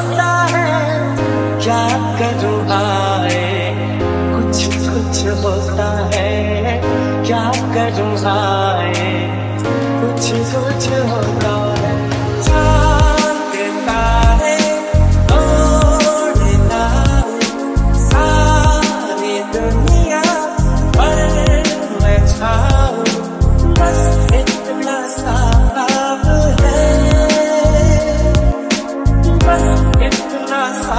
होता है, क्या करूँ आए, कुछ कुछ होता है, क्या करूँ आए, कुछ कुछ होता है। चांद तारे ओढ़ना सारी दुनिया पर मैं छाऊं, बस इतना सा है, बस इतना सा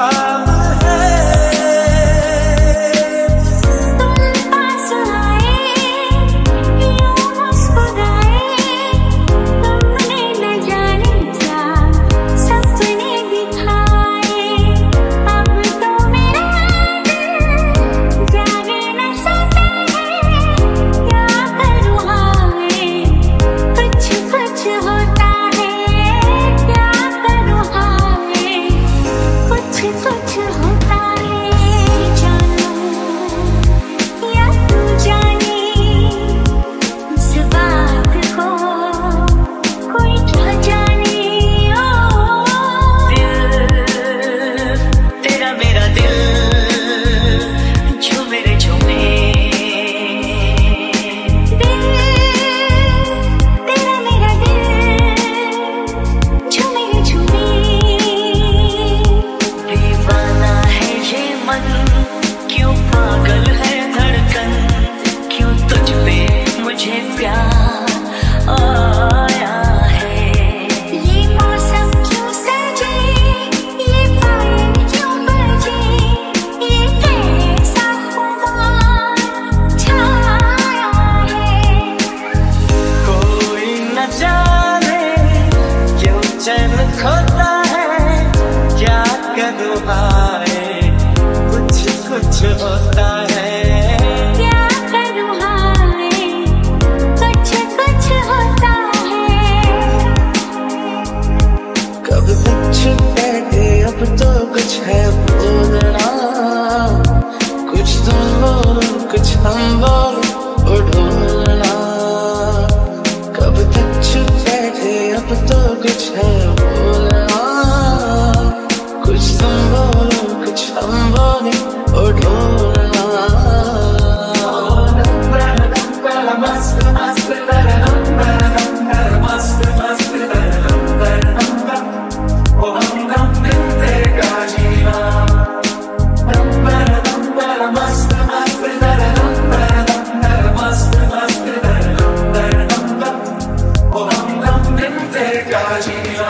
खोता है, क्या करूँ आए, कुछ कुछ होता है, क्या करूँ आए, कुछ कुछ होता है। कब कुछ बैठे अब तो कुछ है बोलना, कुछ तुम बोलो कुछ हम बोलो ढूंढना। कब कुछ बैठे अब तो कुछ है बोलना, कुछ तुम बोलो कुछ हम बोले और ढूंढना। मस्त मस्त मस्त मस्त ओ हम मिलते का जीना, मस्त मस्त मस्त मस्त ओ हम मिलते का जीना।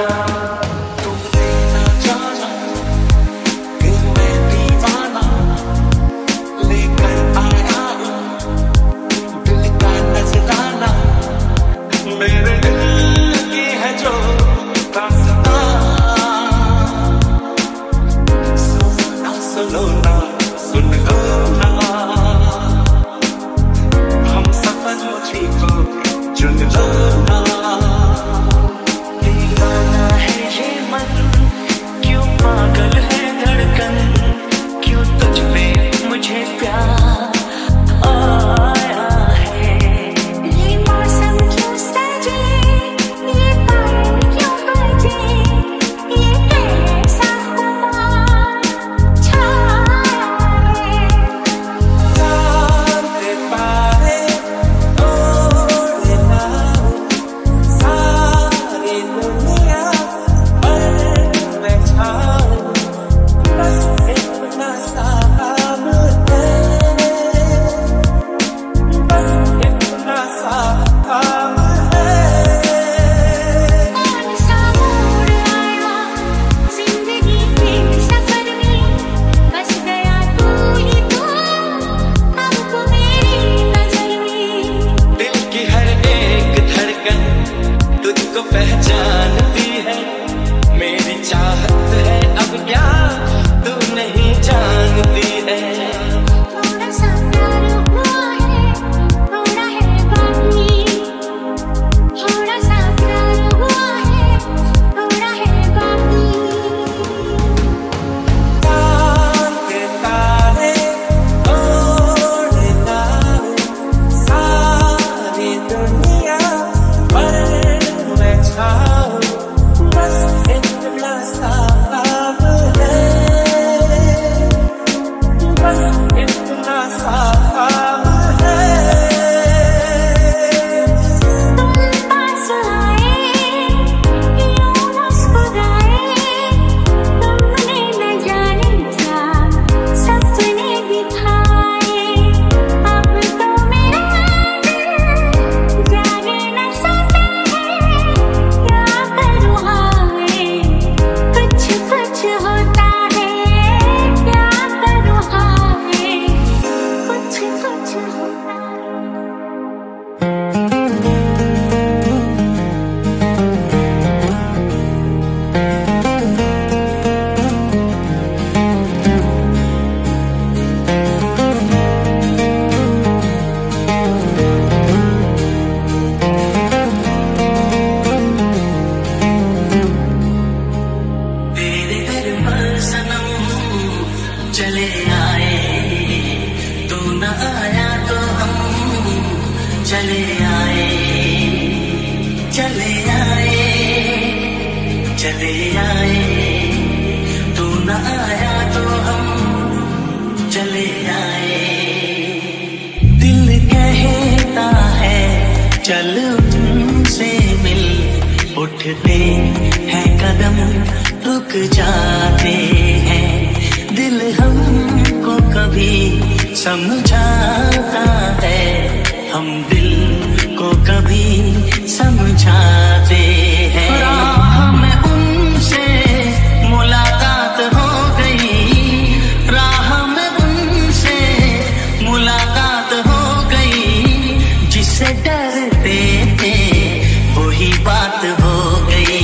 चले आए, तू न आया तो हम चले आए, चले आए, चले आए, तू न आया तो हम चले आए। दिल कहता है चल उनसे मिल, उठते हैं कदम रुक जाते हैं। दिल हमको कभी समझाता है, हम दिल को कभी समझाते हैं। राह में उनसे मुलाकात हो गई, राह में उनसे मुलाकात हो गई। जिससे डरते थे वही बात हो गई।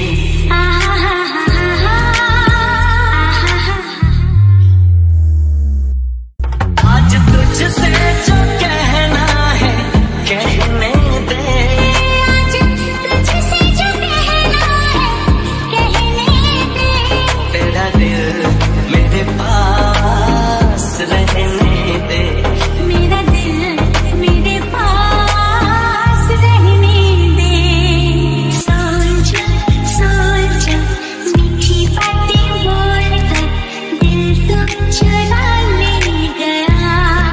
आज तुझसे जो कहना है कहने दे, आज तुझसे जो कहना है कहने दे। तेरा दिल मेरे पास रहने दे, मेरा दिल मेरे पास रहने दे। सोच सोच मीठी बातें बोलकर दिल तो चुरा ले गया।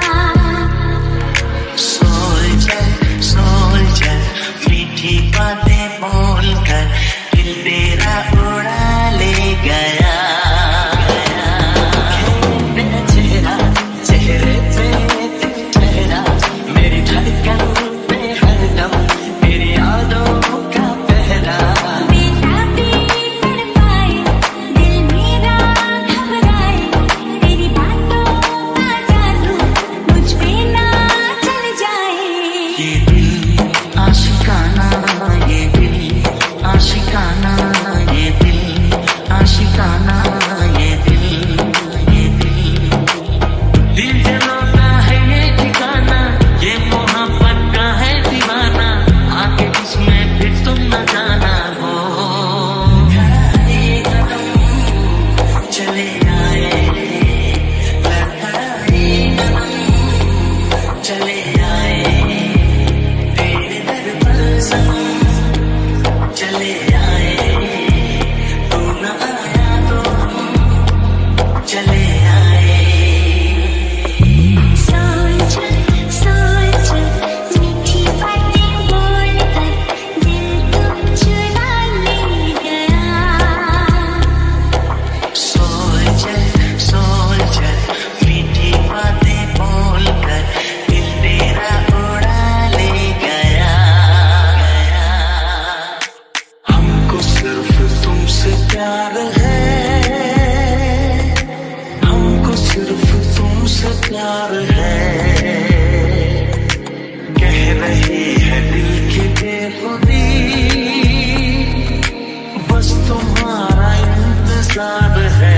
सोच सोच मीठी बातें बोलकर दिल तेरा उड़ा ले गया। मेरा चेहरा चेहरे पे तेरा, मेरी धड़कन पे हरदम तेरी यादों का पहरा। मेरा भी तड़पाए दिल मेरा घबराए, तेरी बातों का जादू मुझ पे ना चल जाए। ये दिल आशिकाना, ये दिल आशिकाना, ये दिल आशिकाना, ये दिल, ये दिल। दिल जलाता है ये ठिकाना, ये मोहब्बत का है दीवाना। आके इसमें फिर तुम न जाना हो। चले आए, लड़खड़ाए कदम चले आए, तेरे दर पर सनम चले आए। तू न आया तो हम चले आए। सोच सोच मीठी बातें बोलकर दिल तो चुरा ले गया। सोच सोच मीठी बातें बोलकर दिल तेरा उड़ा ले गया। हमको सिर्फ तुमसे प्यार है, हमको सिर्फ तुमसे प्यार है। कह रही है दिल की बेखुदी, बस तुम्हारा इंतजार है।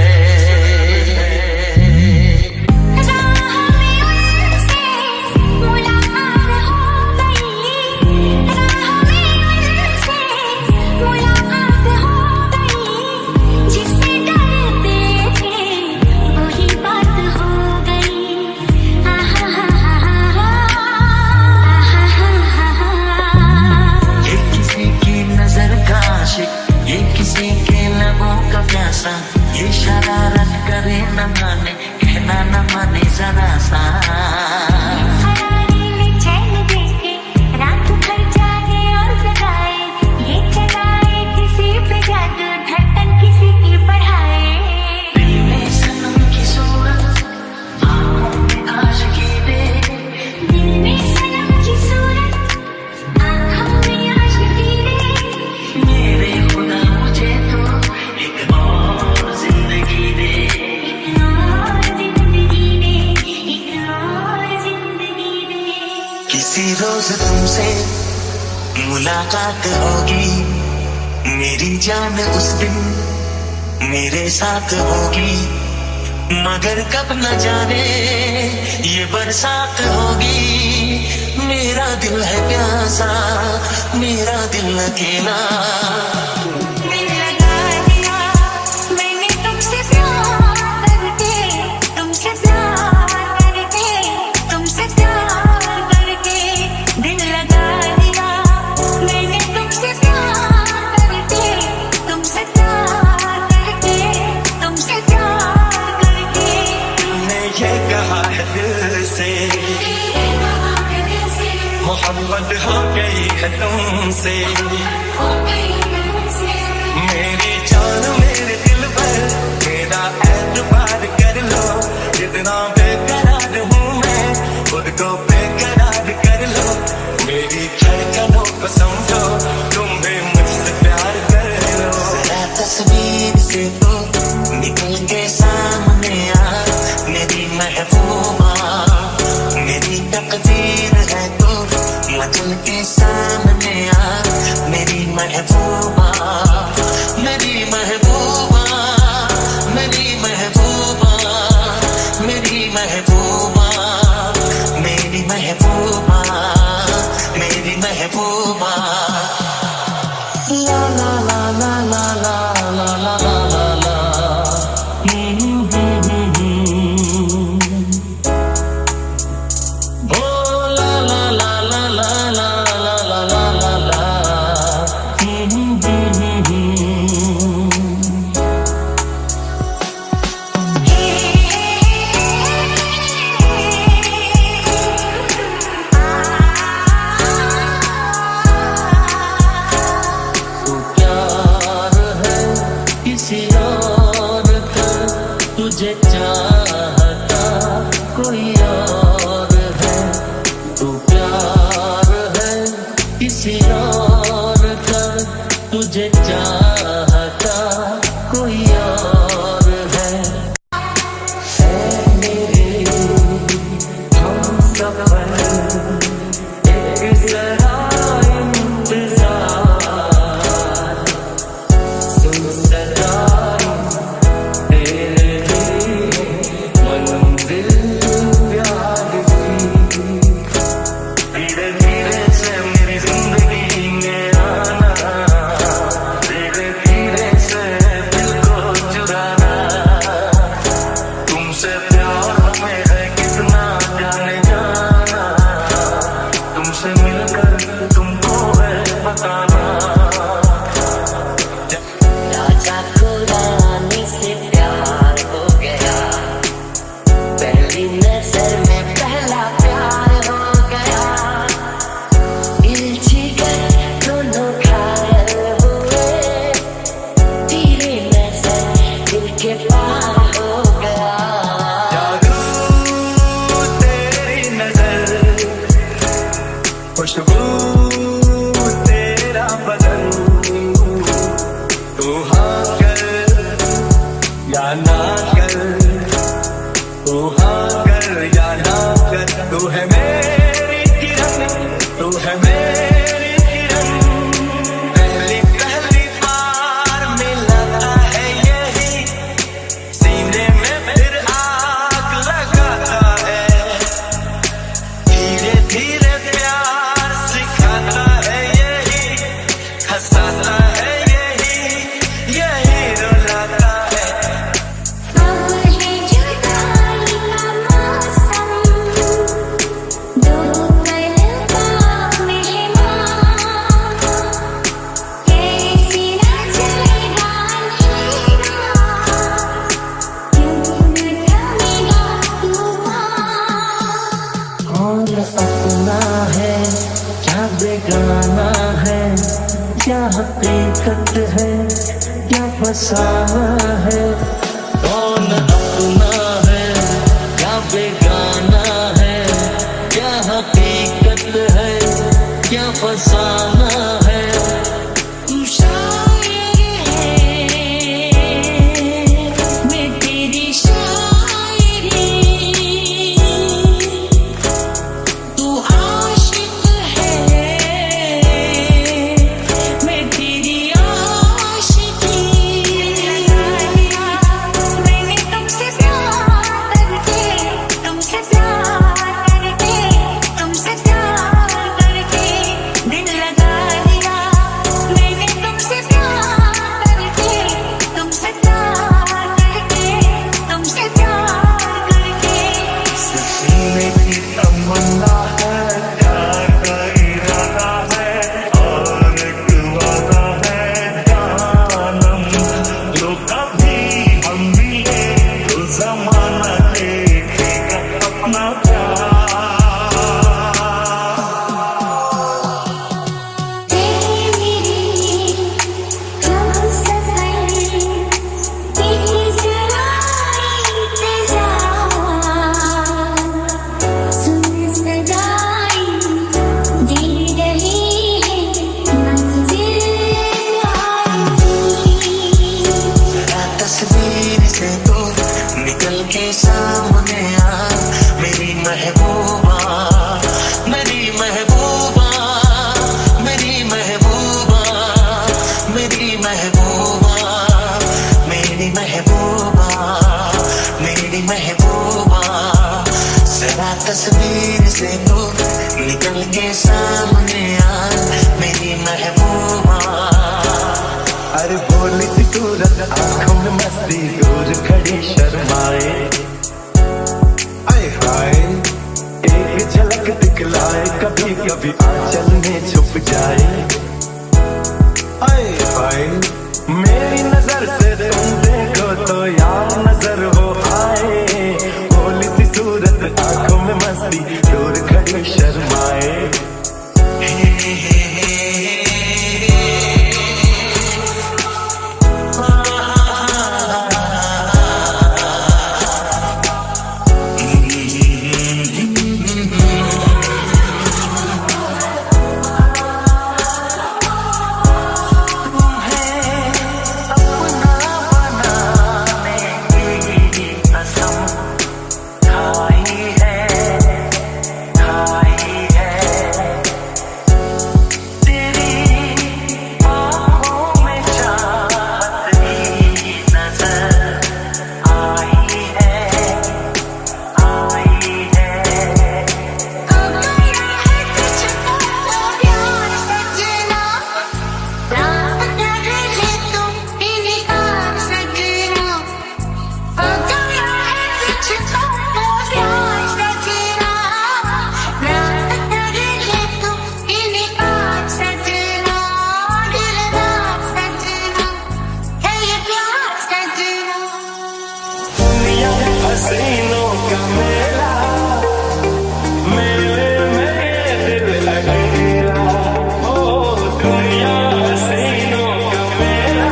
राह में उनसे मुलाकात हो गई, राह में उनसे मुलाकात हो गई। जिससे डरते थे वही बात हो गई। आहा हा हा हा। ये किसी की नजर का आशिक, ये किसी के लबों का प्यासा, ये शरारत करे न माने, कहना न माने जरा सा। हराने में चैन देके रात भर जागे और जगाए, ये चलाए किसी पे जादू, धड़कन किसी की बढ़ाए। दिल में सनम की सूरत, आँखों में आशिकी दे, दिल में सनम की सूरत, आँखों में आशिकी दे। मेरे खुदा मुझे तो एक और जिंदगी दे, एक और जिंदगी दे, एक और जिंदगी दे। किसी रोज तुमसे मुलाकात होगी, मेरी जान उस दिन मेरे साथ होगी। मगर कब न जाने ये बरसात होगी। मेरा दिल है प्यासा, मेरा दिल अकेला। मैंने तुमसे प्यार करके मोहब्बत हो गई है तुमसे, मेरी जान मेरे दिल पर मेरा एतबार कर लो, जितना बेकरार हूँ मैं खुद को बेकरार कर लो, मेरी धड़कनों को समझो तुम भी मुझसे प्यार कर लो। जरा तस्वीर से तो निकल के सामने आ मेरी महबूबा, मेरी तकदीर है तो मचल के सामने आ मेरी महबूबा, मेरी महबूबा, मेरी महबूबा, मेरी महबूबा, मेरी महबूबा, मेरी महबूबा। ला ला ला ला ला ला ला ला ला ला। तुझे चाहता कोई और है, तू प्यार है किसी और का, तुझे चाहता कोई और है मेरे हम सफर एक जरा इंतजार, सुन सदाएं राजा को रानी से प्यार हो गया, पहली नजर में पहला प्यार हो गया, इल्चिगर दोनों घायल हुए, तेरी नजर दिल के पार हो गया। जादू तेरी नजर, खुशबू तेरा बदन, तू हाँ कर या ना कर, तू हाँ कर या ना कर, तू है मेरी किरण, तू है मेरी किरण, पहली पहली बार मिला है यही, सीने में फिर आग लगाता है, धीरे धीरे प्यार सिखाता है यही, हंसाता है अपना है क्या बेगाना है, क्या हकीकत है क्या फसाना है, कौन अपना है क्या बेगाना है, क्या हकीकत है क्या फसाना है। तू शायर है मैं तेरी शायरी, तू आशिक है मैं तेरी आशिकी, तस्वीर से तो निकल के सामने आ, मेरी महबूबा, मेरी महबूबा, मेरी महबूबा, मेरी महबूबा, मेरी महबूबा, मेरी महबूबा, जरा तस्वीर से तो निकल के सामने आ, मेरी महबूबा। अरे भोली सी सूरत, आंखों में मस्ती, दूर खड़ी शर्माए, आए हाय एक झलक दिखलाए, कभी कभी आंचल में छुप जाए, आए हाय मेरी नजर से तुम देखो तो यार नजर हो आए, भोली सी सूरत, आंखों में मस्ती, दूर खड़ी शर्माए। हसीनों का मेला, मेले में दिल लगेगा, ओ दुनिया हसीनों का मेला,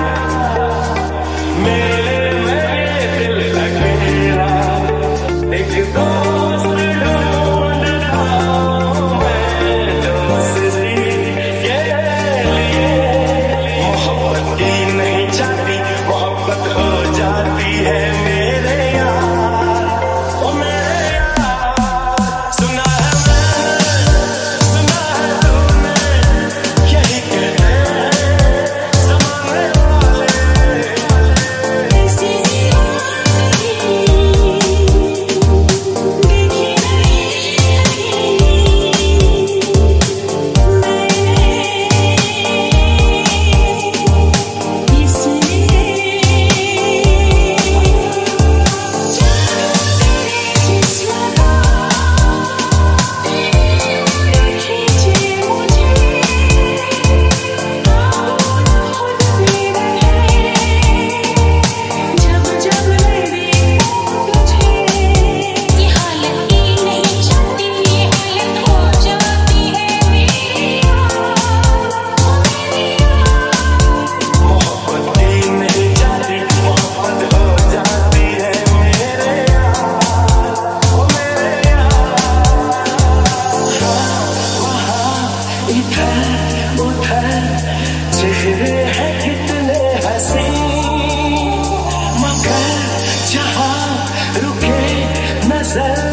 मेले में दिल लगेगा, एक दोस्त ढूंढता हूं मैं, दोस्ती के लिए मोहब्बत की नहीं चाहती, मोहब्बत हो जाती है मेरे यार। चेहरे हैं कितने हसी, मगर जहाँ रुके नजर